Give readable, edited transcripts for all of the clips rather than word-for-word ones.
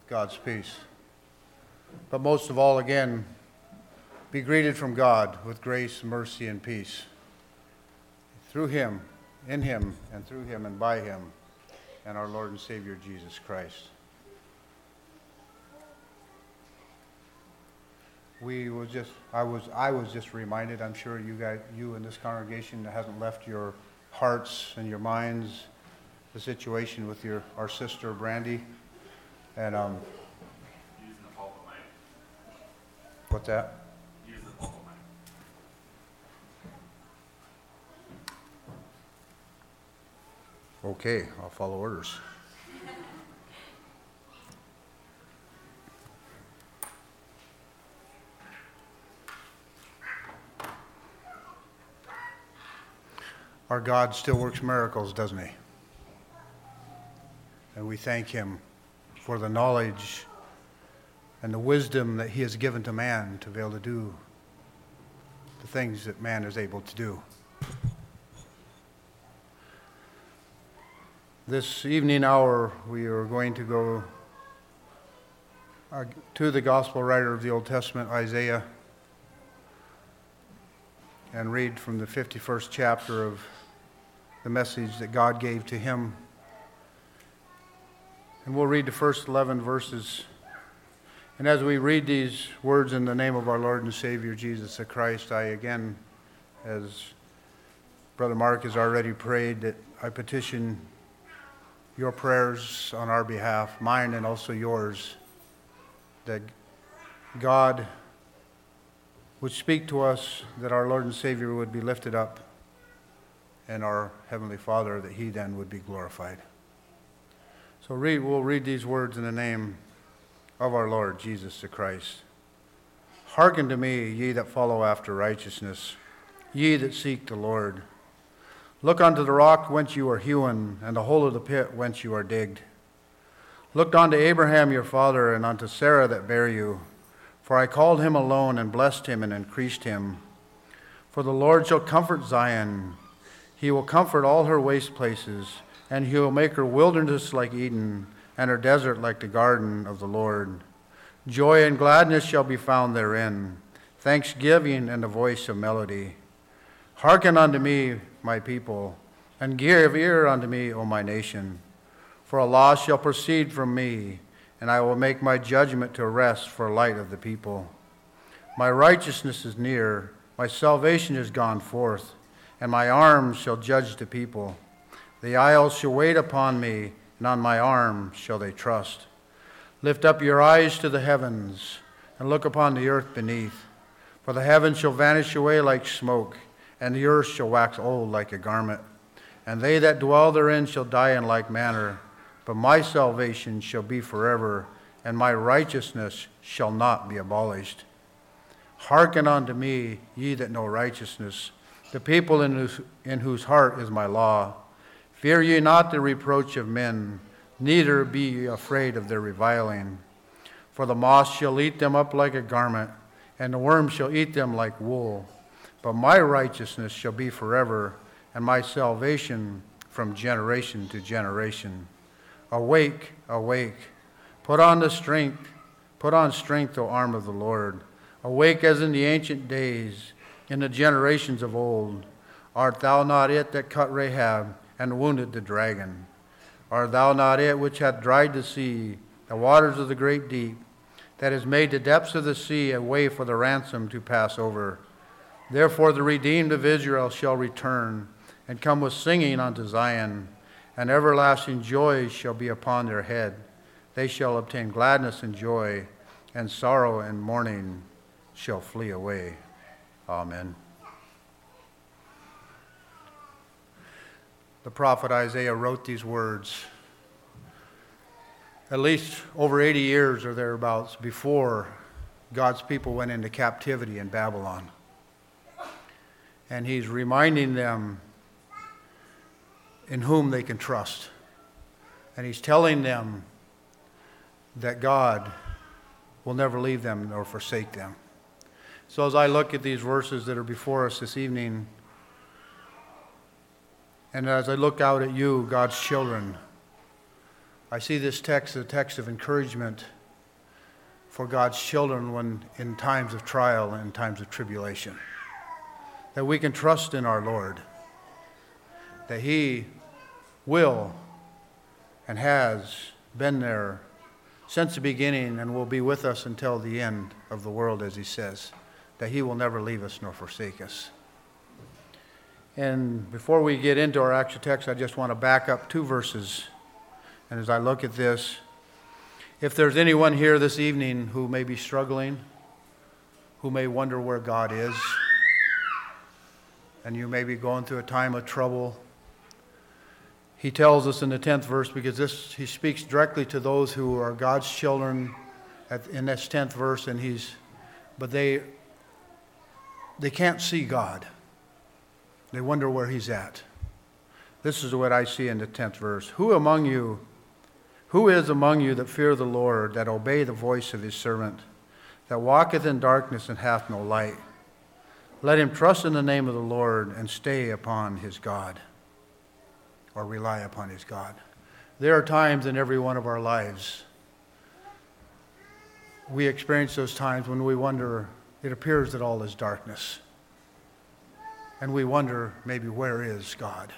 God's peace. But most of all, again, be greeted from God with grace, mercy, and peace. Through him, in him, and through him, and by him, and our Lord and Savior, Jesus Christ. I was just reminded, I'm sure you in this congregation that hasn't left your hearts and your minds, the situation with our sister Brandy, and using the pulpit mic. What's that? Use the pulpit mic. Okay, I'll follow orders. Our God still works miracles, doesn't he? And we thank him for the knowledge and the wisdom that he has given to man to be able to do the things that man is able to do. This evening hour, we are going to go to the gospel writer of the Old Testament, Isaiah, and read from the 51st chapter of the message that God gave to him. And we'll read the first 11 verses. And as we read these words in the name of our Lord and Savior, Jesus Christ, I again, as Brother Mark has already prayed, that I petition your prayers on our behalf, mine and also yours, that God would speak to us, that our Lord and Savior would be lifted up, and our Heavenly Father, that he then would be glorified. So we'll read these words in the name of our Lord Jesus the Christ. Hearken to me, ye that follow after righteousness, ye that seek the Lord. Look unto the rock whence you are hewn, and the hole of the pit whence you are digged. Look unto Abraham your father, and unto Sarah that bare you. For I called him alone, and blessed him, and increased him. For the Lord shall comfort Zion. He will comfort all her waste places, and he will make her wilderness like Eden, and her desert like the garden of the Lord. Joy and gladness shall be found therein, thanksgiving and the voice of melody. Hearken unto me, my people, and give ear unto me, O my nation. For a law shall proceed from me, and I will make my judgment to rest for light of the people. My righteousness is near, my salvation is gone forth, and my arms shall judge the people. The isles shall wait upon me, and on my arm shall they trust. Lift up your eyes to the heavens, and look upon the earth beneath. For the heavens shall vanish away like smoke, and the earth shall wax old like a garment. And they that dwell therein shall die in like manner. But my salvation shall be forever, and my righteousness shall not be abolished. Hearken unto me, ye that know righteousness, the people in whose heart is my law. Fear ye not the reproach of men, neither be ye afraid of their reviling. For the moth shall eat them up like a garment, and the worm shall eat them like wool. But my righteousness shall be forever, and my salvation from generation to generation. Awake, awake, put on strength, O arm of the Lord. Awake as in the ancient days, in the generations of old. Art thou not it that cut Rahab, and wounded the dragon? Art thou not it which hath dried the sea, the waters of the great deep, that has made the depths of the sea a way for the ransom to pass over? Therefore the redeemed of Israel shall return, and come with singing unto Zion, and everlasting joy shall be upon their head. They shall obtain gladness and joy, and sorrow and mourning shall flee away. Amen. The prophet Isaiah wrote these words at least over 80 years or thereabouts before God's people went into captivity in Babylon. And he's reminding them in whom they can trust. And he's telling them that God will never leave them nor forsake them. So as I look at these verses that are before us this evening, and as I look out at you, God's children, I see this text as a text of encouragement for God's children when in times of trial and times of tribulation. That we can trust in our Lord, that He will and has been there since the beginning and will be with us until the end of the world, as He says, that He will never leave us nor forsake us. And before we get into our actual text, I just want to back up 2 verses. And as I look at this, if there's anyone here this evening who may be struggling, who may wonder where God is, and you may be going through a time of trouble, He tells us in the 10th verse, because He speaks directly to those who are God's children in this 10th verse, but they can't see God. They wonder where He's at. This is what I see in the 10th verse. Who is among you that fear the Lord, that obey the voice of His servant, that walketh in darkness and hath no light? Let him trust in the name of the Lord and stay upon his God, or rely upon his God. There are times in every one of our lives we experience those times when we wonder, it appears that all is darkness. And we wonder, maybe, where is God?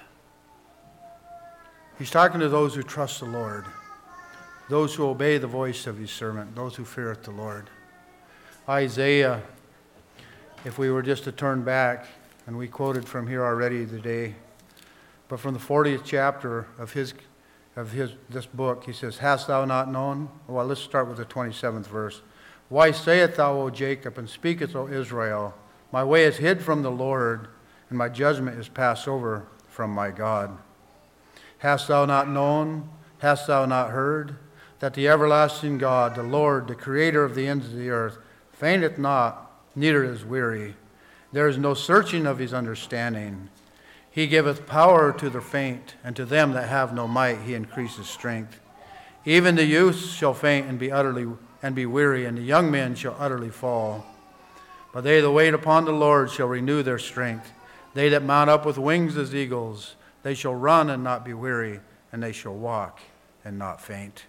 He's talking to those who trust the Lord, those who obey the voice of His servant, those who feareth the Lord. Isaiah, if we were just to turn back, and we quoted from here already today, but from the 40th chapter of this book, he says, Hast thou not known? Well, let's start with the 27th verse. Why sayest thou, O Jacob, and speakest, O Israel, my way is hid from the Lord, and my judgment is passed over from my God. Hast thou not known? Hast thou not heard? That the everlasting God, the Lord, the creator of the ends of the earth, fainteth not, neither is weary. There is no searching of His understanding. He giveth power to the faint, and to them that have no might He increases strength. Even the youths shall faint and be weary, and the young men shall utterly fall. But they that wait upon the Lord shall renew their strength. They that mount up with wings as eagles, they shall run and not be weary, and they shall walk and not faint.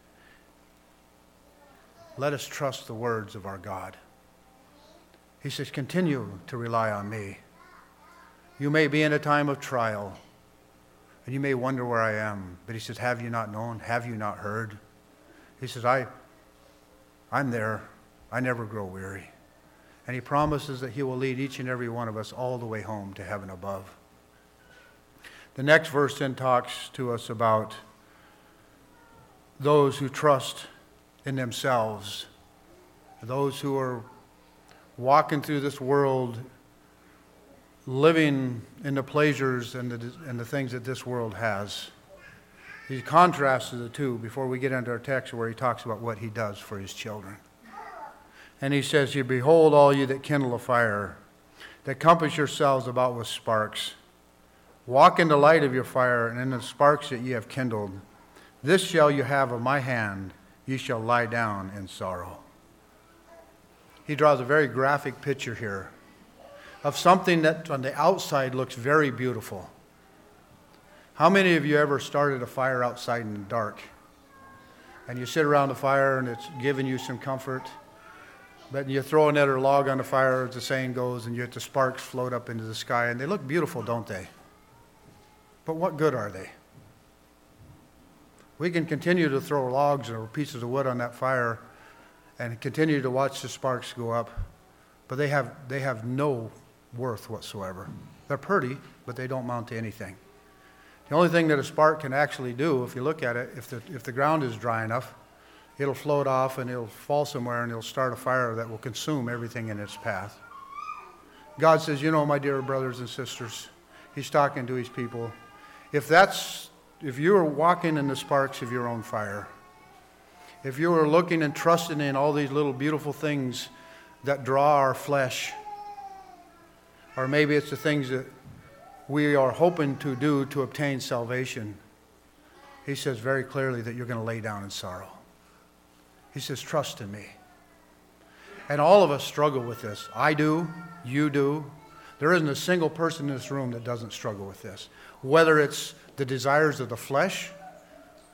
Let us trust the words of our God. He says, continue to rely on me. You may be in a time of trial, and you may wonder where I am. But He says, have you not known? Have you not heard? He says, I'm there. I never grow weary. And He promises that He will lead each and every one of us all the way home to heaven above. The next verse then talks to us about those who trust in themselves, those who are walking through this world, living in the pleasures and the things that this world has. He contrasts the two before we get into our text where he talks about what He does for His children. And he says, "You behold all you that kindle a fire, that compass yourselves about with sparks. Walk in the light of your fire, and in the sparks that ye have kindled. This shall you have of my hand, ye shall lie down in sorrow." He draws a very graphic picture here of something that on the outside looks very beautiful. How many of you ever started a fire outside in the dark? And you sit around the fire and it's giving you some comfort. But you throw another log on the fire, as the saying goes, and you get the sparks float up into the sky. And they look beautiful, don't they? But what good are they? We can continue to throw logs or pieces of wood on that fire and continue to watch the sparks go up. But they have no worth whatsoever. They're pretty, but they don't mount to anything. The only thing that a spark can actually do, if you look at it, if the ground is dry enough, it'll float off and it'll fall somewhere and it'll start a fire that will consume everything in its path. God says, my dear brothers and sisters, He's talking to His people. If you are walking in the sparks of your own fire, if you are looking and trusting in all these little beautiful things that draw our flesh, or maybe it's the things that we are hoping to do to obtain salvation, He says very clearly that you're going to lay down in sorrow. He says, trust in me. And all of us struggle with this. I do. You do. There isn't a single person in this room that doesn't struggle with this. Whether it's the desires of the flesh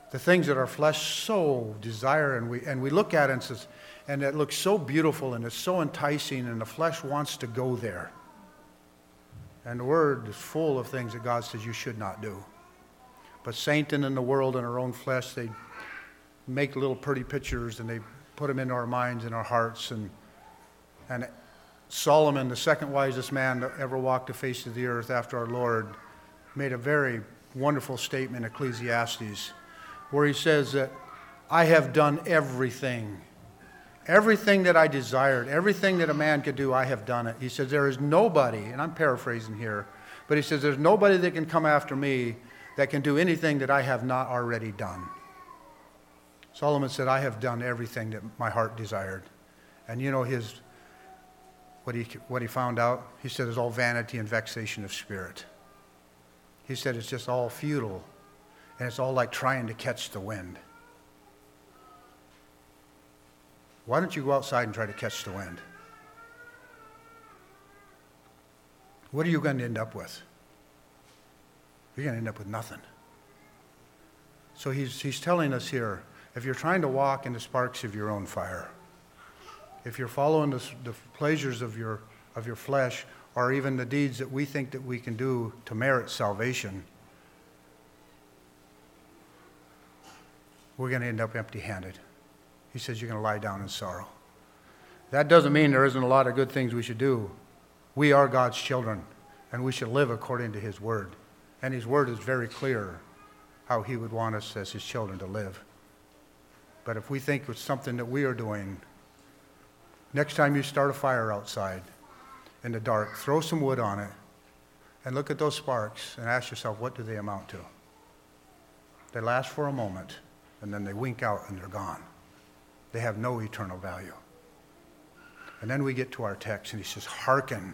The things that our flesh so desire, and we look at it and says, and it looks so beautiful and it's so enticing, and the flesh wants to go there. And the Word is full of things that God says you should not do. But Satan and the world and our own flesh, they make little pretty pictures and they put them into our minds and our hearts. And Solomon, the second wisest man that ever walked the face of the earth after our Lord, made a very wonderful statement in Ecclesiastes, where he says that I have done everything. Everything that I desired, everything that a man could do, I have done it. He says, there is nobody, and I'm paraphrasing here, but he says, there's nobody that can come after me that can do anything that I have not already done. Solomon said, I have done everything that my heart desired. And you know what he found out? He said, it's all vanity and vexation of spirit. He said, it's just all futile, and it's all like trying to catch the wind. Why don't you go outside and try to catch the wind? What are you going to end up with? You're going to end up with nothing. So he's telling us here, if you're trying to walk in the sparks of your own fire, if you're following the pleasures of your flesh, or even the deeds that we think that we can do to merit salvation, we're going to end up empty-handed. He says you're going to lie down in sorrow. That doesn't mean there isn't a lot of good things we should do. We are God's children, and we should live according to His Word. And His Word is very clear how He would want us as His children to live. But if we think it's something that we are doing, next time you start a fire outside in the dark, throw some wood on it and look at those sparks and ask yourself, what do they amount to? They last for a moment, and then they wink out and they're gone. They have no eternal value. And then we get to our text, and he says, hearken.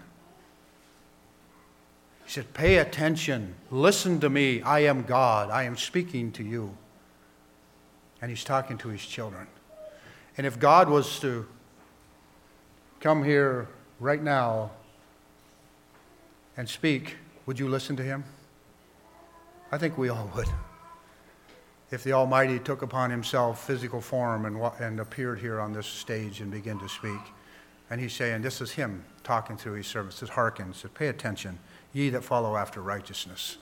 He said, pay attention. Listen to me. I am God. I am speaking to you. And he's talking to his children. And if God was to come here right now and speak, would you listen to him? I think we all would. If the Almighty took upon himself physical form and appeared here on this stage and began to speak. And he's saying, this is him talking through his servants. He says, hearken. He says, pay attention, ye that follow after righteousness.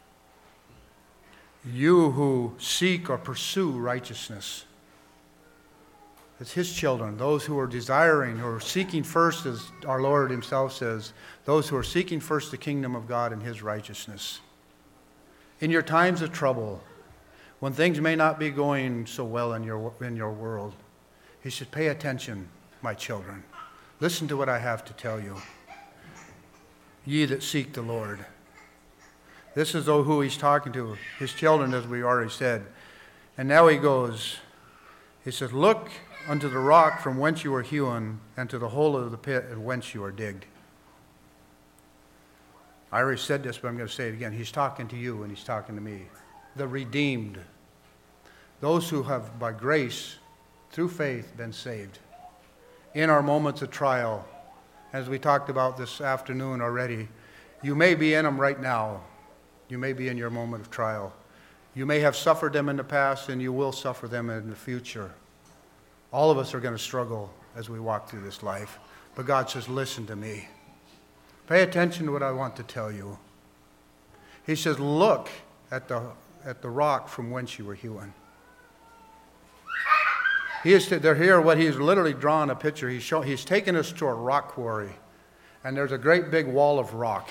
You who seek or pursue righteousness. It's his children, those who are desiring, who are seeking first, as our Lord himself says, those who are seeking first the kingdom of God and his righteousness. In your times of trouble, when things may not be going so well in your world, he said, pay attention, my children. Listen to what I have to tell you. Ye that seek the Lord. This is who he's talking to, his children, as we already said. And now he goes, he says, look unto the rock from whence you are hewn, and to the hole of the pit at whence you are digged. I already said this, but I'm going to say it again. He's talking to you and he's talking to me. The redeemed. Those who have, by grace, through faith, been saved. In our moments of trial, as we talked about this afternoon already, you may be in them right now. You may be in your moment of trial. You may have suffered them in the past, and you will suffer them in the future. All of us are going to struggle as we walk through this life. But God says, listen to me. Pay attention to what I want to tell you. He says, look at the rock from whence you were hewn. They're here, what he's literally drawn a picture. He's taken us to a rock quarry, and there's a great big wall of rock.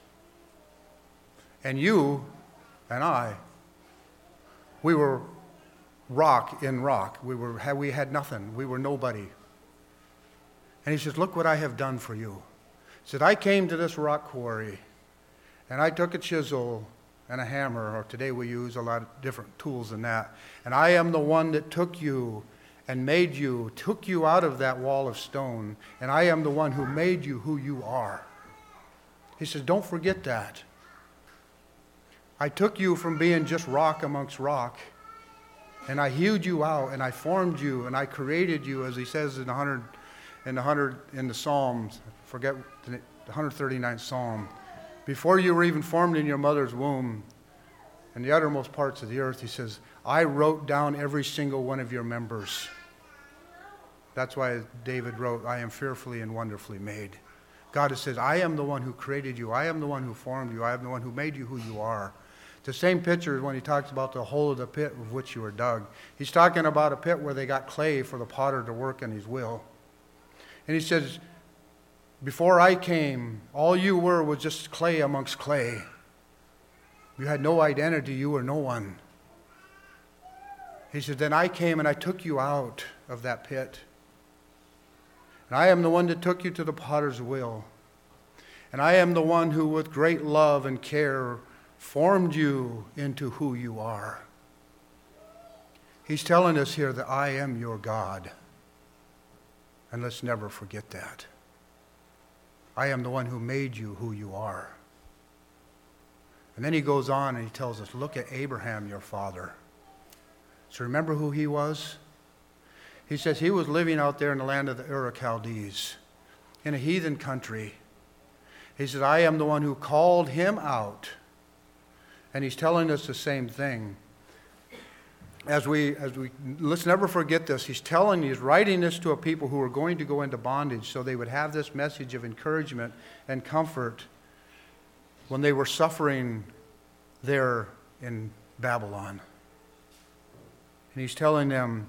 And you and I, we were rock in rock. We had nothing. We were nobody. And he says, look what I have done for you. He said, I came to this rock quarry, and I took a chisel and a hammer, or today we use a lot of different tools than that. And I am the one that took you and took you out of that wall of stone, and I am the one who made you who you are. He says, don't forget that. I took you from being just rock amongst rock, and I hewed you out, and I formed you, and I created you, as he says in the Psalms, forget the 139th Psalm. Before you were even formed in your mother's womb, in the uttermost parts of the earth, he says, I wrote down every single one of your members. That's why David wrote, I am fearfully and wonderfully made. God says, I am the one who created you. I am the one who formed you. I am the one who made you who you are. The same picture is when he talks about the hole of the pit of which you were dug. He's talking about a pit where they got clay for the potter to work in his will. And he says, before I came, all you were was just clay amongst clay. You had no identity. You were no one. He said, then I came and I took you out of that pit. And I am the one that took you to the potter's will. And I am the one who with great love and care formed you into who you are. He's telling us here that I am your God. And let's never forget that. I am the one who made you who you are. And then he goes on and he tells us, look at Abraham, your father. So remember who he was? He says he was living out there in the land of the Ur of Chaldees, in a heathen country. He says, I am the one who called him out. And he's telling us the same thing. Let's never forget this. He's writing this to a people who were going to go into bondage, so they would have this message of encouragement and comfort when they were suffering there in Babylon. And he's telling them,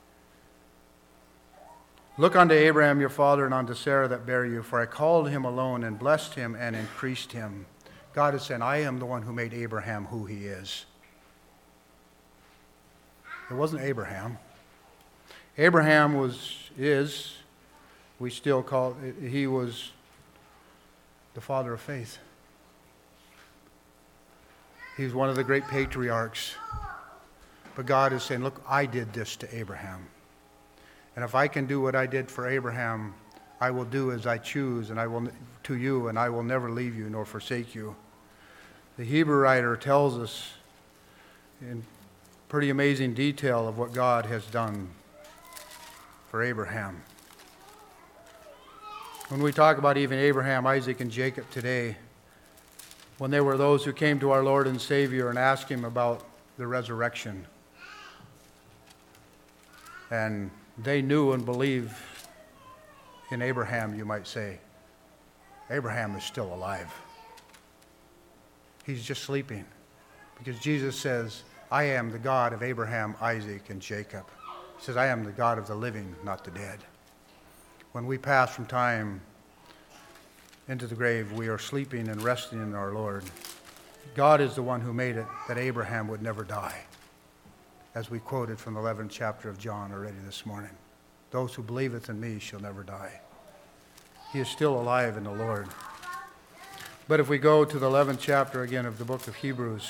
look unto Abraham your father and unto Sarah that bare you, for I called him alone and blessed him and increased him. God is saying, I am the one who made Abraham who he is. It wasn't Abraham. Abraham he was the father of faith. He's one of the great patriarchs. But God is saying, look, I did this to Abraham. And if I can do what I did for Abraham, I will do as I choose, and I will to you, and I will never leave you nor forsake you. The Hebrew writer tells us in pretty amazing detail of what God has done for Abraham. When we talk about even Abraham, Isaac, and Jacob today, when there were those who came to our Lord and Savior and asked him about the resurrection, and they knew and believed in Abraham, you might say, Abraham is still alive. He's just sleeping. Because Jesus says, I am the God of Abraham, Isaac, and Jacob. He says, I am the God of the living, not the dead. When we pass from time into the grave, we are sleeping and resting in our Lord. God is the one who made it that Abraham would never die, as we quoted from the 11th chapter of John already this morning. Those who believeth in me shall never die. He is still alive in the Lord. But if we go to the 11th chapter again of the book of Hebrews,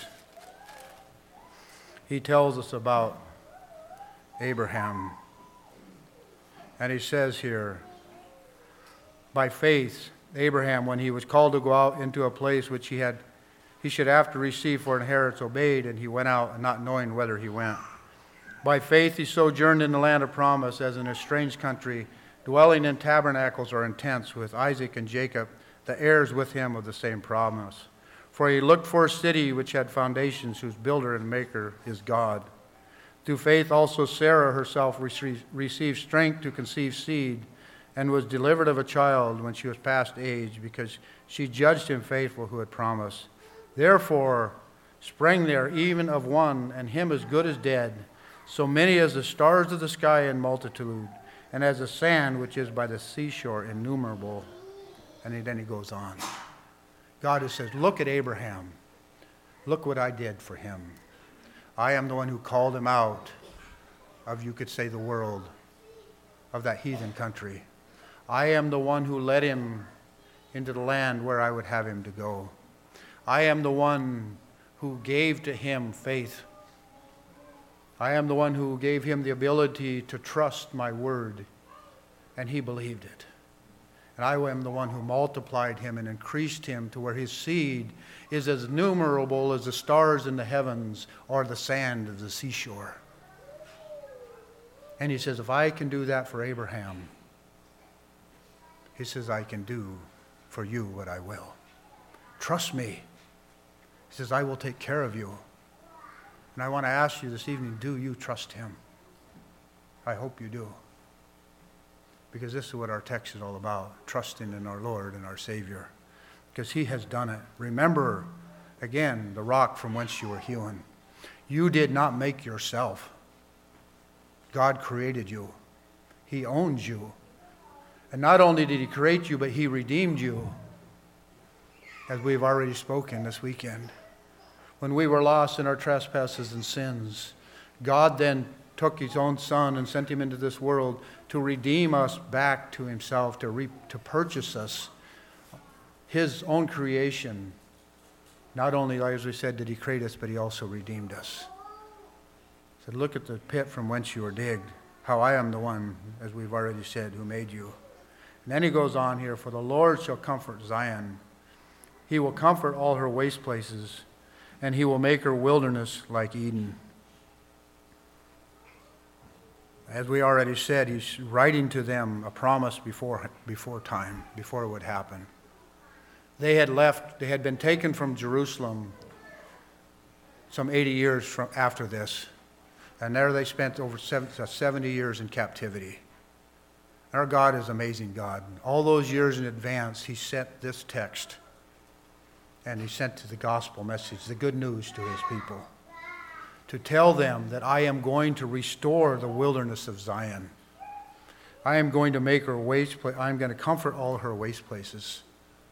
he tells us about Abraham. And he says here, by faith, Abraham, when he was called to go out into a place which he should have to receive for inheritance, obeyed, and he went out, and not knowing whither he went. By faith he sojourned in the land of promise, as in a strange country, dwelling in tabernacles or in tents with Isaac and Jacob, the heirs with him of the same promise. For he looked for a city which had foundations, whose builder and maker is God. Through faith also Sarah herself received strength to conceive seed, and was delivered of a child when she was past age, because she judged him faithful who had promised. Therefore sprang there even of one, and him as good as dead, so many as the stars of the sky in multitude, and as the sand which is by the seashore innumerable. And then he goes on. God has said, look at Abraham. Look what I did for him. I am the one who called him out of, you could say, the world, of that heathen country. I am the one who led him into the land where I would have him to go. I am the one who gave to him faith. I am the one who gave him the ability to trust my word, and he believed it. And I am the one who multiplied him and increased him to where his seed is as numerable as the stars in the heavens or the sand of the seashore. And he says, if I can do that for Abraham, he says, I can do for you what I will. Trust me. He says, I will take care of you. And I want to ask you this evening, do you trust him? I hope you do. Because this is what our text is all about, trusting in our Lord and our Savior. Because he has done it. Remember, again, the rock from whence you were hewn. You did not make yourself. God created you. He owns you. And not only did he create you, but he redeemed you, as we've already spoken this weekend. When we were lost in our trespasses and sins, God then took his own Son and sent him into this world to redeem us back to himself, to purchase us, his own creation. Not only, as we said, did he create us, but he also redeemed us. He said, look at the pit from whence you were digged, how I am the one, as we've already said, who made you. And then he goes on here, for the Lord shall comfort Zion. He will comfort all her waste places, and he will make her wilderness like Eden. As we already said, he's writing to them a promise before time, before it would happen. They had been taken from Jerusalem some 80 years after this, and there they spent over 70 years in captivity. Our God is an amazing God. All those years in advance, he sent this text, and he sent the gospel message, the good news to his people, to tell them that I am going to restore the wilderness of Zion. I am going to make her waste place. I am going to comfort all her waste places.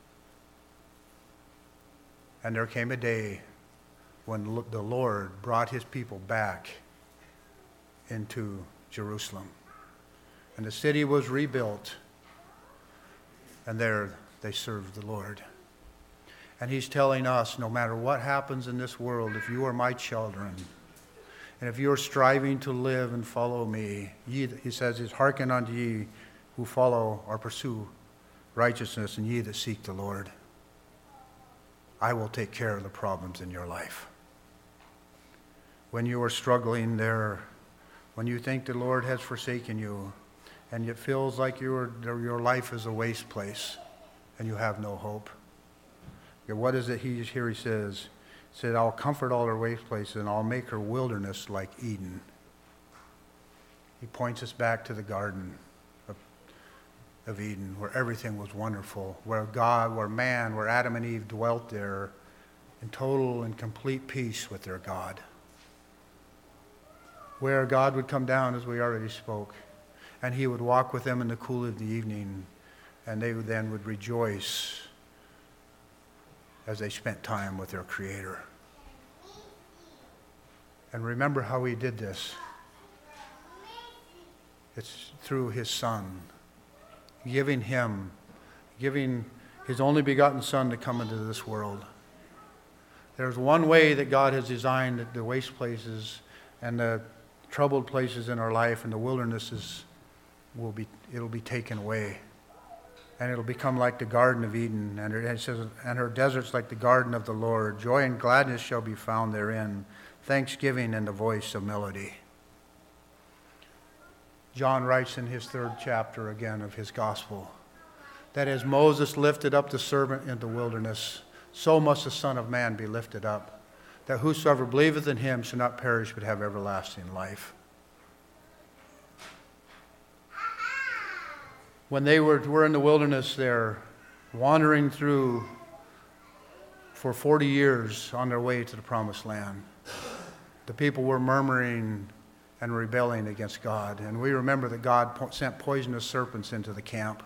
And there came a day when the Lord brought his people back into Jerusalem. And the city was rebuilt. And there they served the Lord. And he's telling us, no matter what happens in this world, if you are my children, and if you are striving to live and follow me, he says, hearken unto ye who follow or pursue righteousness, and ye that seek the Lord. I will take care of the problems in your life. When you are struggling there, when you think the Lord has forsaken you, and it feels like your life is a waste place, and you have no hope. What is it he says? He said, I'll comfort all her waste places, and I'll make her wilderness like Eden. He points us back to the Garden of Eden, where everything was wonderful, where Adam and Eve dwelt there in total and complete peace with their God. Where God would come down, as we already spoke, and he would walk with them in the cool of the evening, and they would rejoice as they spent time with their Creator. And remember how he did this. It's through his Son, giving his only begotten Son to come into this world. There's one way that God has designed the waste places and the troubled places in our life, and the wildernesses it'll be taken away. And it'll become like the Garden of Eden. And it says, and her deserts like the garden of the Lord. Joy and gladness shall be found therein. Thanksgiving and the voice of melody. John writes in his 3rd chapter again of his gospel, that as Moses lifted up the serpent in the wilderness, so must the Son of Man be lifted up, that whosoever believeth in him shall not perish but have everlasting life. When they were in the wilderness there, wandering through for 40 years on their way to the promised land, the people were murmuring and rebelling against God. And we remember that God sent poisonous serpents into the camp.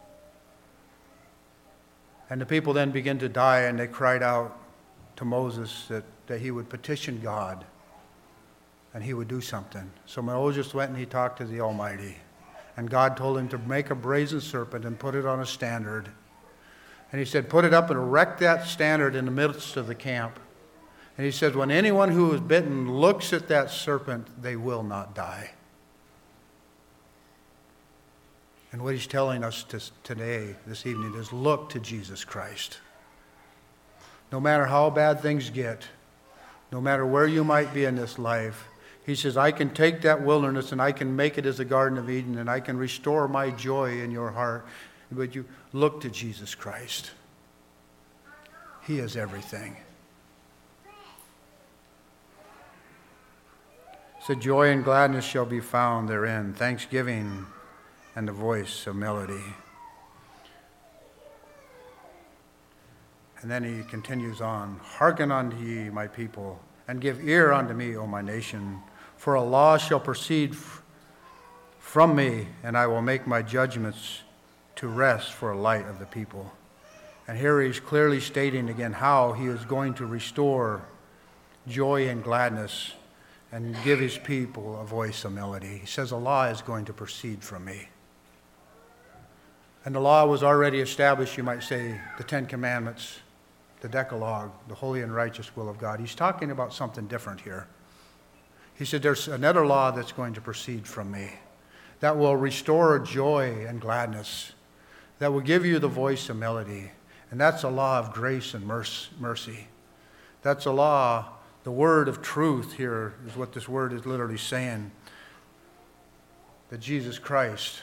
And the people then began to die, and they cried out to Moses that he would petition God and he would do something. So Moses went and he talked to the Almighty. And God told him to make a brazen serpent and put it on a standard. And he said, put it up and erect that standard in the midst of the camp. And he said, when anyone who is bitten looks at that serpent, they will not die. And what he's telling us today, this evening, is look to Jesus Christ. No matter how bad things get, no matter where you might be in this life, he says, I can take that wilderness and I can make it as a Garden of Eden, and I can restore my joy in your heart. But you look to Jesus Christ. He is everything. said, joy and gladness shall be found therein, thanksgiving and the voice of melody. And then he continues on, hearken unto ye, my people, and give ear unto me, O my nation, for a law shall proceed from me, and I will make my judgments to rest for a light of the people. And here he's clearly stating again how he is going to restore joy and gladness and give his people a voice of melody. He says, a law is going to proceed from me. And the law was already established, you might say, the Ten Commandments, the Decalogue, the holy and righteous will of God. He's talking about something different here. He said, there's another law that's going to proceed from me that will restore joy and gladness, that will give you the voice of melody. And that's a law of grace and mercy. That's a law, the word of truth here is what this word is literally saying, that Jesus Christ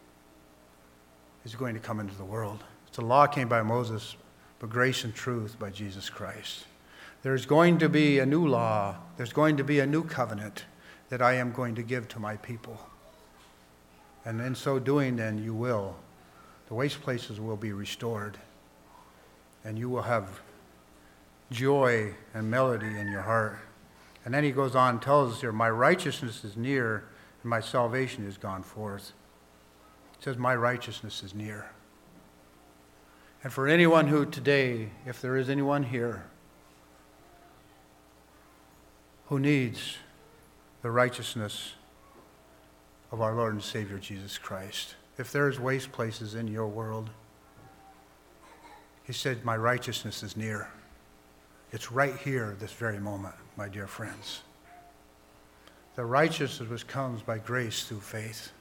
is going to come into the world. The law came by Moses, but grace and truth by Jesus Christ. There's going to be a new law. There's going to be a new covenant that I am going to give to my people. And in so doing, then, you will. The waste places will be restored. And you will have joy and melody in your heart. And then he goes on and tells us here, my righteousness is near, and my salvation is gone forth. It says, my righteousness is near. And for anyone who today, if there is anyone here, who needs the righteousness of our Lord and Savior Jesus Christ, if there's waste places in your world, he said, my righteousness is near. It's right here, this very moment, my dear friends. The righteousness which comes by grace through faith.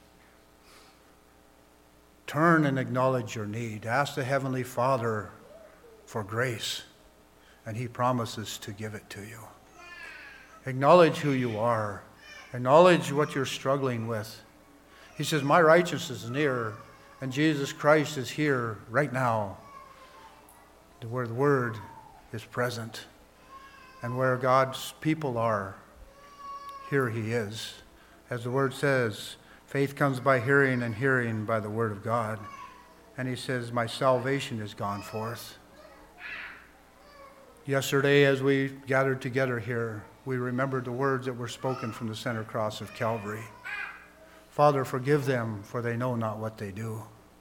Turn and acknowledge your need. Ask the Heavenly Father for grace, and he promises to give it to you. Acknowledge who you are. Acknowledge what you're struggling with. He says, my righteousness is near, and Jesus Christ is here right now, where the Word is present, and where God's people are. Here he is. As the Word says, faith comes by hearing, and hearing by the Word of God. And he says, my salvation is gone forth. Yesterday, as we gathered together here, we remembered the words that were spoken from the center cross of Calvary. Father, forgive them, for they know not what they do.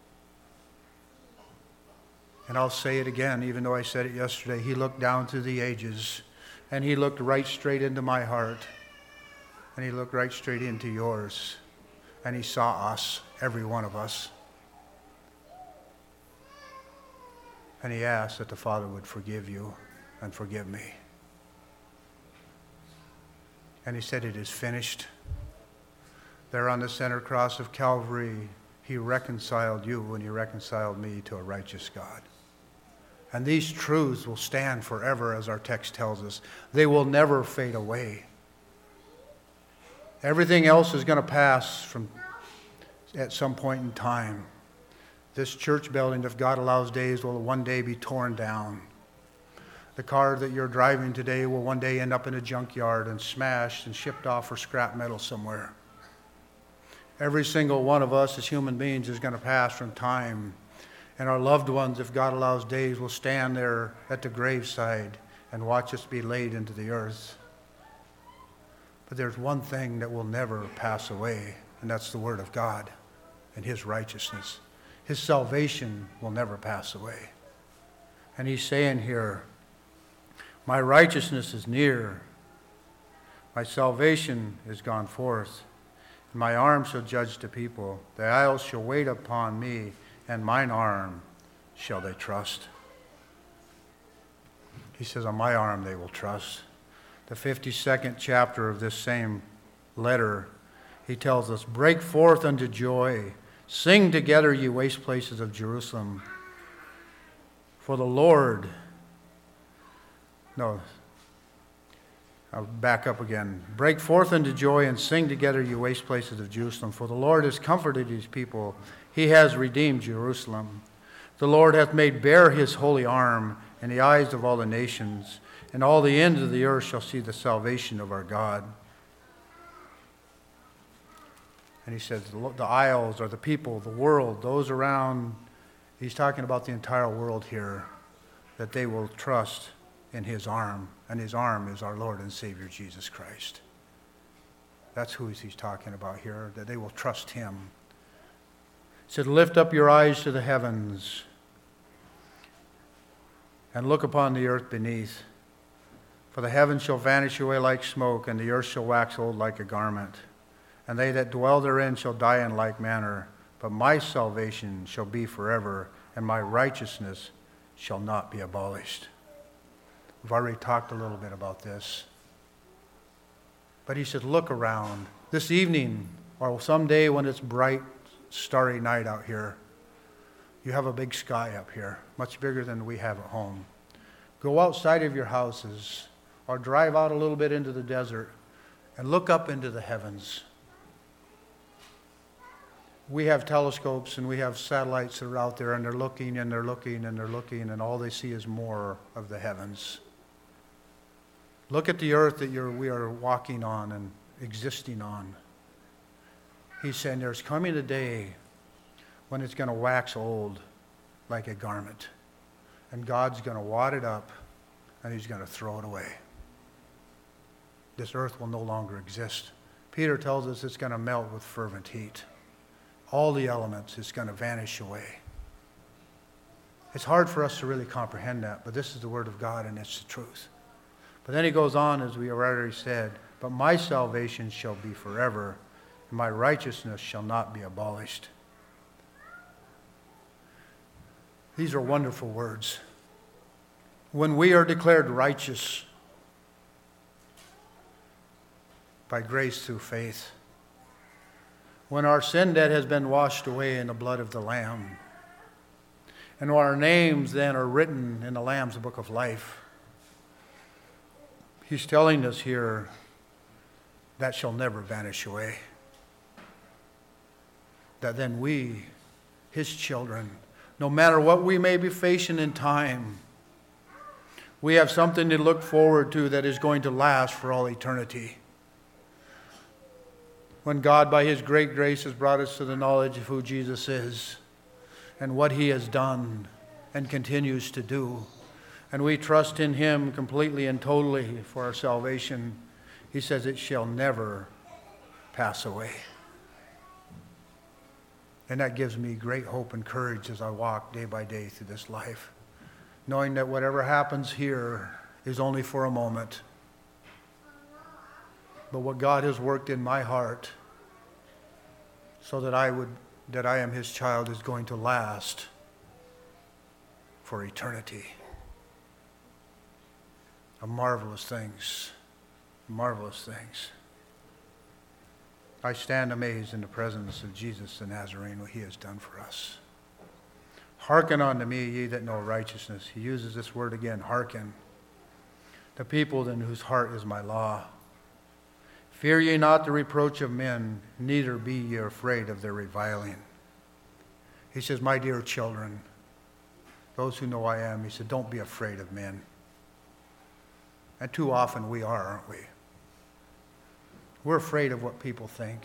And I'll say it again, even though I said it yesterday. He looked down through the ages, and he looked right straight into my heart, and he looked right straight into yours. And he saw us, every one of us. And he asked that the Father would forgive you and forgive me. And he said, it is finished. There on the center cross of Calvary, he reconciled you and he reconciled me to a righteous God. And these truths will stand forever, as our text tells us. They will never fade away. Everything else is going to pass at some point in time. This church building, if God allows days, will one day be torn down. The car that you're driving today will one day end up in a junkyard and smashed and shipped off for scrap metal somewhere. Every single one of us as human beings is going to pass from time. And our loved ones, if God allows days, will stand there at the graveside and watch us be laid into the earth. But there's one thing that will never pass away, and that's the Word of God and his righteousness. His salvation will never pass away. And he's saying here, my righteousness is near. My salvation is gone forth. And my arm shall judge the people. The isles shall wait upon me, and mine arm shall they trust. He says, on my arm they will trust. The 52nd chapter of this same letter, he tells us, break forth unto joy. Sing together, ye waste places of Jerusalem. For the Lord... No, I'll back up again. Break forth unto joy and sing together, you waste places of Jerusalem. For the Lord has comforted his people. He has redeemed Jerusalem. The Lord hath made bare his holy arm in the eyes of all the nations, and all the ends of the earth shall see the salvation of our God. And he says the isles or the people, the world, those around, he's talking about the entire world here, that they will trust in his arm. And his arm is our Lord and Savior, Jesus Christ. That's who he's talking about here, that they will trust him. He said, lift up your eyes to the heavens and look upon the earth beneath. For the heavens shall vanish away like smoke, and the earth shall wax old like a garment. And they that dwell therein shall die in like manner. But my salvation shall be forever, and my righteousness shall not be abolished. We've already talked a little bit about this. But he said, look around. This evening, or someday when it's bright, starry night out here, you have a big sky up here, much bigger than we have at home. Go outside of your houses, or drive out a little bit into the desert, and look up into the heavens. We have telescopes and we have satellites that are out there, and they're looking and they're looking and they're looking, and all they see is more of the heavens. Look at the earth that we are walking on and existing on. He's saying there's coming a day when it's going to wax old like a garment. And God's going to wad it up and he's going to throw it away. This earth will no longer exist. Peter tells us it's going to melt with fervent heat. All the elements is going to vanish away. It's hard for us to really comprehend that, but this is the word of God and it's the truth. But then he goes on, as we have already said, but my salvation shall be forever, and my righteousness shall not be abolished. These are wonderful words. When we are declared righteous by grace through faith, when our sin debt has been washed away in the blood of the Lamb, and our names then are written in the Lamb's book of life, he's telling us here that shall never vanish away. That then we, his children, no matter what we may be facing in time, we have something to look forward to that is going to last for all eternity. When God, by his great grace, has brought us to the knowledge of who Jesus is and what he has done and continues to do, and we trust in him completely and totally for our salvation, he says it shall never pass away. And that gives me great hope and courage as I walk day by day through this life, knowing that whatever happens here is only for a moment. But what God has worked in my heart so that I am his child is going to last for eternity. Marvelous things. Marvelous things. I stand amazed in the presence of Jesus the Nazarene, what he has done for us. Hearken unto me, ye that know righteousness. He uses this word again, hearken. The people in whose heart is my law. Fear ye not the reproach of men, neither be ye afraid of their reviling. He says, my dear children, those who know I am, he said, don't be afraid of men. And too often we are, aren't we? We're afraid of what people think.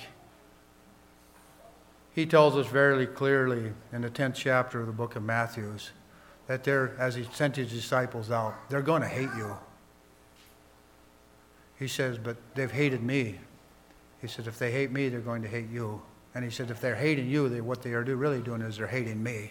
He tells us very clearly in the 10th chapter of the book of Matthew that as he sent his disciples out, they're going to hate you. He says, but they've hated me. He said, if they hate me, they're going to hate you. And he said, if they're hating you, what they are really doing is they're hating me.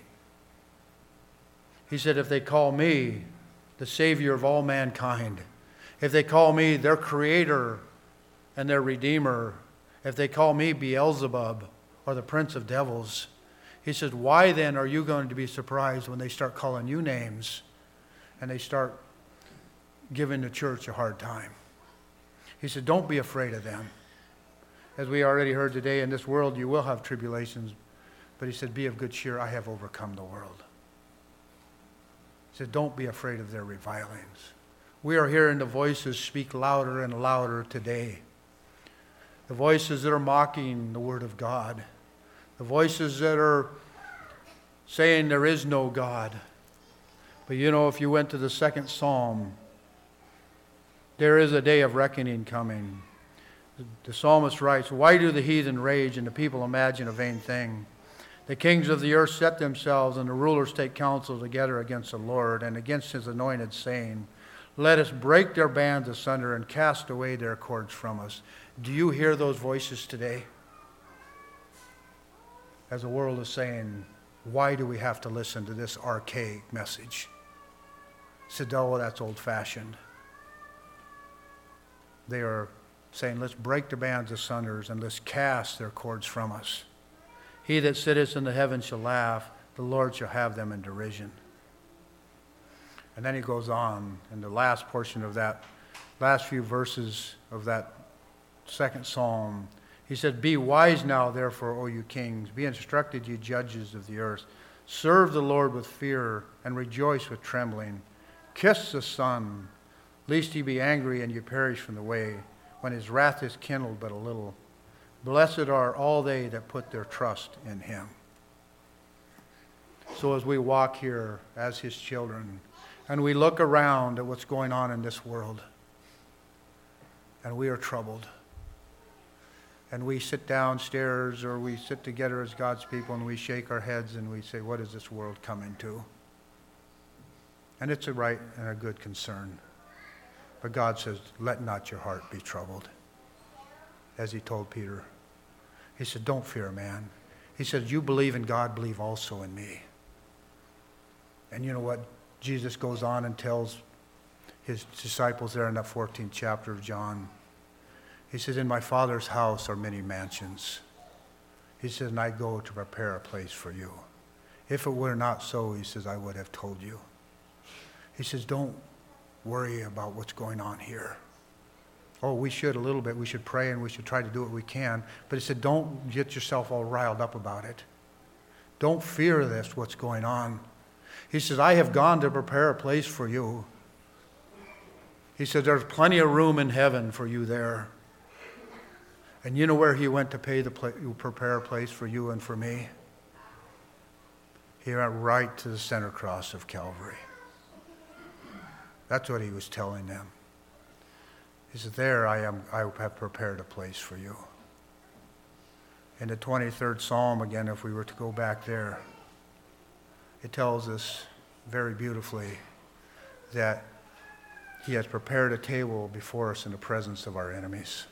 He said, if they call me the Savior of all mankind, if they call me their Creator and their Redeemer, if they call me Beelzebub or the Prince of Devils, he said, why then are you going to be surprised when they start calling you names and they start giving the church a hard time? He said, don't be afraid of them. As we already heard today, in this world you will have tribulations, but he said, be of good cheer, I have overcome the world. He said, don't be afraid of their revilings. We are hearing the voices speak louder and louder today. The voices that are mocking the Word of God. The voices that are saying there is no God. But you know, if you went to the 2nd Psalm, there is a day of reckoning coming. The psalmist writes, "Why do the heathen rage and the people imagine a vain thing? The kings of the earth set themselves, and the rulers take counsel together against the Lord and against his anointed, saying, let us break their bands asunder and cast away their cords from us." Do you hear those voices today? As the world is saying, why do we have to listen to this archaic message? Said, oh, that's old-fashioned. They are saying, let's break the bands asunder and let's cast their cords from us. He that sitteth in the heavens shall laugh, the Lord shall have them in derision. And then he goes on in the last portion of that, last few verses of that second psalm. He said, be wise now, therefore, O you kings. Be instructed, ye judges of the earth. Serve the Lord with fear and rejoice with trembling. Kiss the Son, lest he be angry and ye perish from the way, when his wrath is kindled but a little. Blessed are all they that put their trust in him. So as we walk here as his children, and we look around at what's going on in this world, and we are troubled, and we sit downstairs or we sit together as God's people and we shake our heads and we say, what is this world coming to? And it's a right and a good concern. But God says, let not your heart be troubled. As he told Peter. He said, don't fear, man. He said, you believe in God, believe also in me. And you know what? Jesus goes on and tells his disciples there in that 14th chapter of John. He says, in my Father's house are many mansions. He says, and I go to prepare a place for you. If it were not so, he says, I would have told you. He says, don't worry about what's going on here. Oh, we should a little bit. We should pray and we should try to do what we can. But he said, don't get yourself all riled up about it. Don't fear this, what's going on. He says, I have gone to prepare a place for you. He said, there's plenty of room in heaven for you there. And you know where he went to prepare a place for you and for me? He went right to the center cross of Calvary. That's what he was telling them. He said, there I have prepared a place for you. In the 23rd Psalm, again, if we were to go back there, it tells us very beautifully that he has prepared a table before us in the presence of our enemies.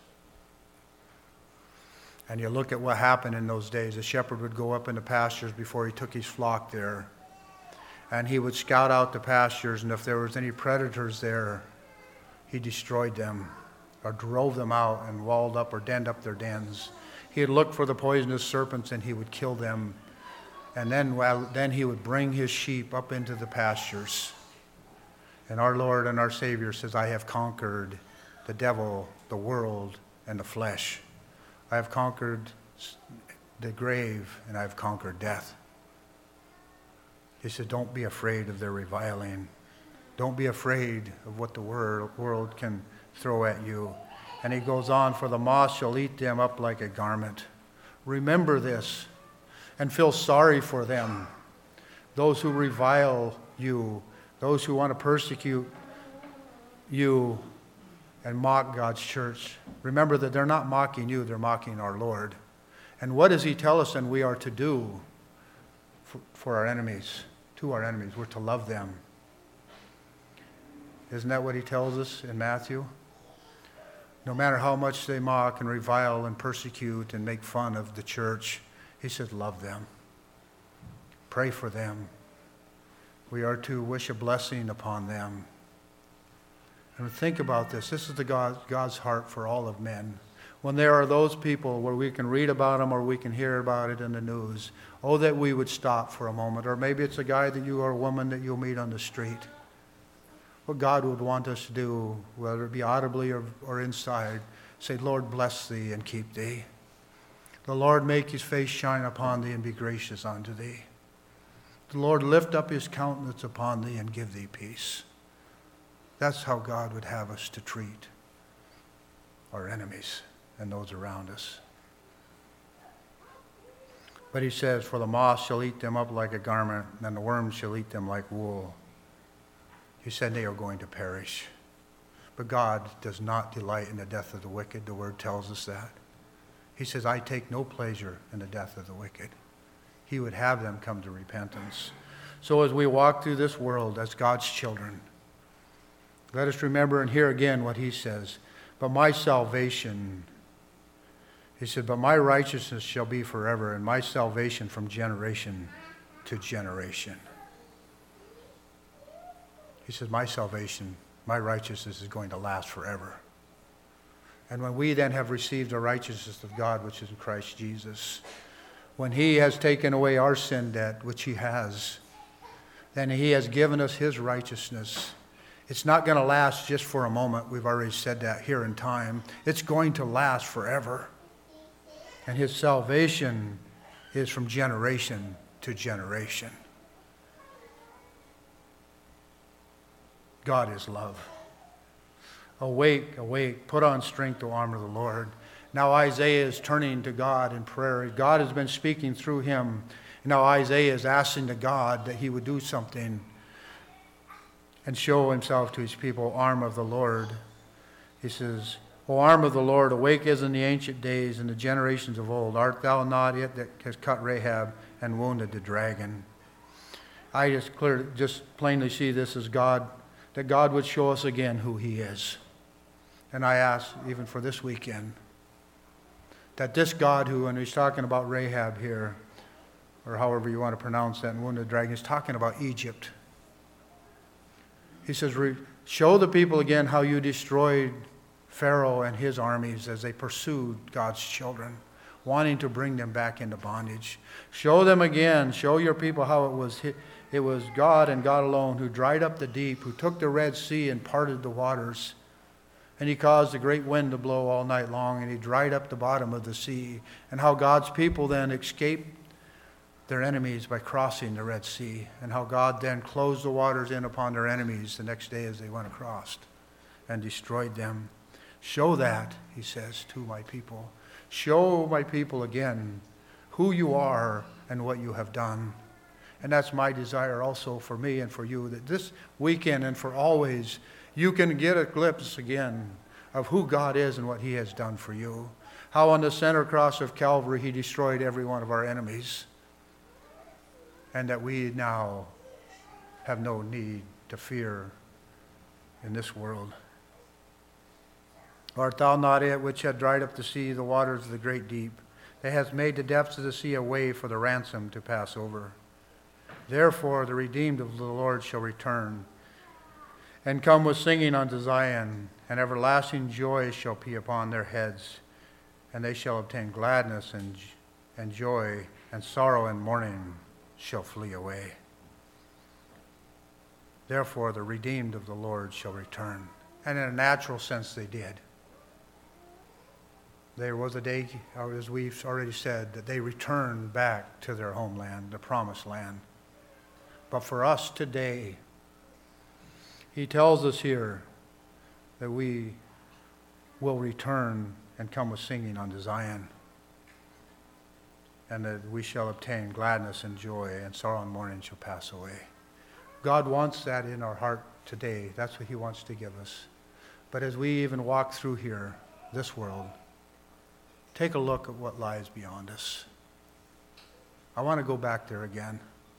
And you look at what happened in those days. The shepherd would go up in the pastures before he took his flock there. And he would scout out the pastures, and if there was any predators there, he destroyed them or drove them out and walled up or denned up their dens. He'd look for the poisonous serpents and he would kill them. And then he would bring his sheep up into the pastures. And our Lord and our Savior says, I have conquered the devil, the world, and the flesh. I have conquered the grave, and I have conquered death. He said, don't be afraid of their reviling. Don't be afraid of what the world can throw at you. And he goes on, for the moth shall eat them up like a garment. Remember this and feel sorry for them. Those who revile you, those who want to persecute you and mock God's church. Remember that they're not mocking you, they're mocking our Lord. And what does he tell us and we are to do for our enemies, to our enemies? We're to love them. Isn't that what he tells us in Matthew? No matter how much they mock and revile and persecute and make fun of the church, he says, love them. Pray for them. We are to wish a blessing upon them. And think about this. This is God's heart for all of men. When there are those people where we can read about them or we can hear about it in the news, oh, that we would stop for a moment. Or maybe it's a guy that you or a woman that you'll meet on the street. What God would want us to do, whether it be audibly or inside, say, Lord, bless thee and keep thee. The Lord make his face shine upon thee and be gracious unto thee. The Lord lift up his countenance upon thee and give thee peace. That's how God would have us to treat our enemies and those around us. But he says, for the moth shall eat them up like a garment, and the worms shall eat them like wool. He said they are going to perish. But God does not delight in the death of the wicked. The word tells us that. He says, I take no pleasure in the death of the wicked. He would have them come to repentance. So as we walk through this world as God's children, let us remember and hear again what he says. But my salvation, he said, but my righteousness shall be forever, and my salvation from generation to generation. He says, my salvation, my righteousness is going to last forever. And when we then have received the righteousness of God, which is in Christ Jesus, when he has taken away our sin debt, which he has, then he has given us his righteousness. It's not going to last just for a moment. We've already said that here in time. It's going to last forever. And his salvation is from generation to generation. God is love. Awake, awake, put on strength, O arm of the Lord. Now Isaiah is turning to God in prayer. God has been speaking through him. Now Isaiah is asking to God that he would do something and show himself to his people, arm of the Lord. He says, O arm of the Lord, awake as in the ancient days and the generations of old. Art thou not it that has cut Rahab and wounded the dragon? I just plainly see this as God, that God would show us again who he is. And I ask, even for this weekend, that this God who, when he's talking about Rahab here, or however you want to pronounce that, and wounded the dragon, he's talking about Egypt. He says, show the people again how you destroyed Pharaoh and his armies as they pursued God's children, wanting to bring them back into bondage. Show them again, show your people how it was God and God alone who dried up the deep, who took the Red Sea and parted the waters. And he caused a great wind to blow all night long, and he dried up the bottom of the sea. And how God's people then escaped their enemies by crossing the Red Sea, and how God then closed the waters in upon their enemies the next day as they went across and destroyed them. Show that, he says, to my people. Show my people again who you are and what you have done. And that's my desire also for me and for you, that this weekend and for always, you can get a glimpse again of who God is and what he has done for you. How on the center cross of Calvary he destroyed every one of our enemies. And that we now have no need to fear in this world. Art thou not it which had dried up the sea, the waters of the great deep, that has made the depths of the sea a way for the ransom to pass over? Therefore the redeemed of the Lord shall return, and come with singing unto Zion, and everlasting joy shall be upon their heads, and they shall obtain gladness and joy, and sorrow and mourning shall flee away. Therefore the redeemed of the Lord shall return. And in a natural sense they did. There was a day, as we've already said, that they returned back to their homeland, the promised land. But for us today, he tells us here that we will return and come with singing unto Zion, and that we shall obtain gladness and joy, and sorrow and mourning shall pass away. God wants that in our heart today. That's what he wants to give us. But as we even walk through here, this world, take a look at what lies beyond us. I want to go back there again.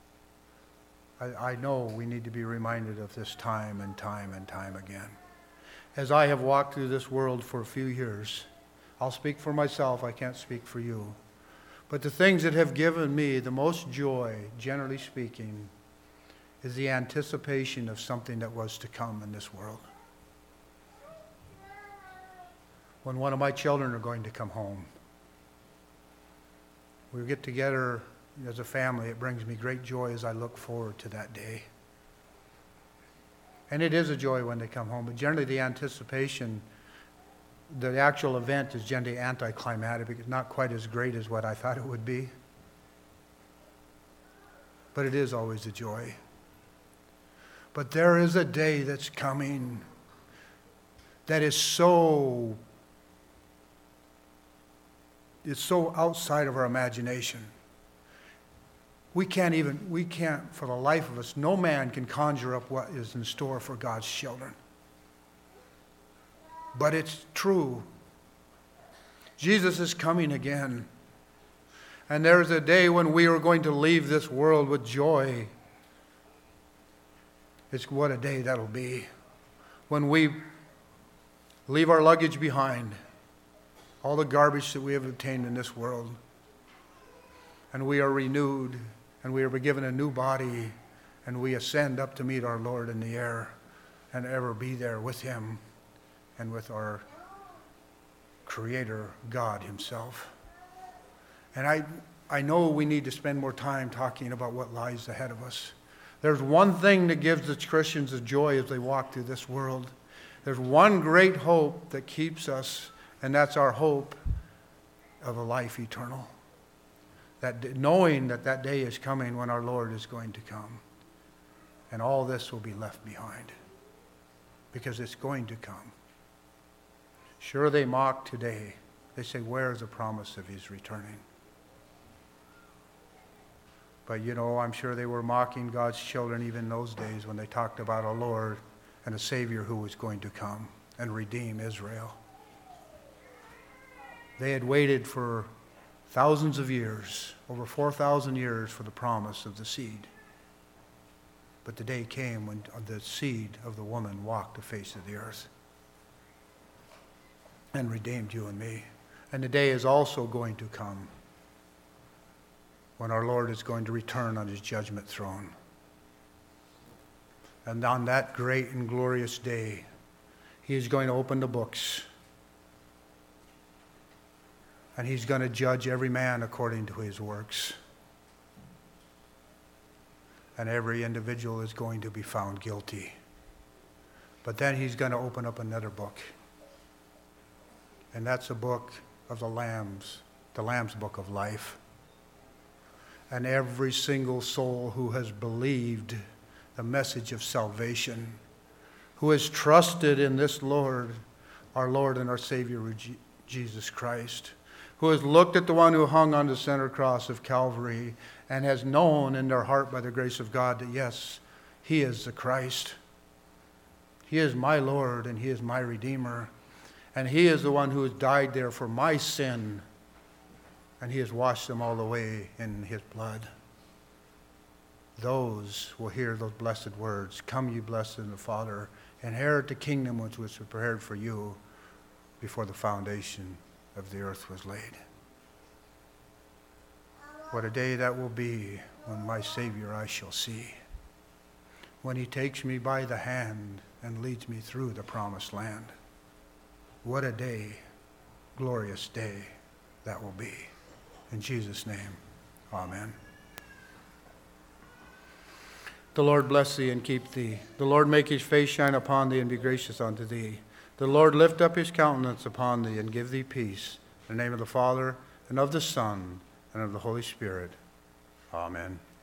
I know we need to be reminded of this time and time and time again. As I have walked through this world for a few years, I'll speak for myself, I can't speak for you. But the things that have given me the most joy, generally speaking, is the anticipation of something that was to come in this world. When one of my children are going to come home, we get together as a family. It brings me great joy as I look forward to that day. And it is a joy when they come home, but generally the anticipation, the actual event is generally anticlimactic, because it's not quite as great as what I thought it would be. But it is always a joy. But there is a day that's coming that is so outside of our imagination. We can't, for the life of us, no man can conjure up what is in store for God's children. but it's true. Jesus is coming again. And there's a day when we are going to leave this world with joy. It's what a day that'll be. When we leave our luggage behind, all the garbage that we have obtained in this world, and we are renewed, and we are given a new body, and we ascend up to meet our Lord in the air, and ever be there with Him and with our Creator, God Himself. And I know we need to spend more time talking about what lies ahead of us. There's one thing that gives the Christians a joy as they walk through this world. There's one great hope that keeps us, and that's our hope of a life eternal. That knowing that that day is coming when our Lord is going to come. And all this will be left behind. Because it's going to come. Sure, they mock today. They say, where is the promise of His returning? But I'm sure they were mocking God's children even in those days when they talked about a Lord and a Savior who was going to come and redeem Israel. They had waited for thousands of years, over 4,000 years, for the promise of the seed. But the day came when the seed of the woman walked the face of the earth and redeemed you and me. And the day is also going to come when our Lord is going to return on His judgment throne. And on that great and glorious day, He is going to open the books. And He's going to judge every man according to his works. And every individual is going to be found guilty. But then He's going to open up another book. And that's a book of the Lamb's book of life. And every single soul who has believed the message of salvation, who has trusted in this Lord, our Lord and our Savior, Jesus Christ, who has looked at the one who hung on the center cross of Calvary and has known in their heart by the grace of God that yes, He is the Christ. He is my Lord and He is my Redeemer. And He is the one who has died there for my sin. And He has washed them all away in His blood. Those will hear those blessed words, "Come, ye blessed of the Father, inherit the kingdom which was prepared for you before the foundation of the earth was laid." What a day that will be when my Savior I shall see. When He takes me by the hand and leads me through the promised land. What a day, glorious day that will be. In Jesus' name, amen. The Lord bless thee and keep thee. The Lord make His face shine upon thee and be gracious unto thee. The Lord lift up His countenance upon thee and give thee peace. In the name of the Father, and of the Son, and of the Holy Spirit. Amen.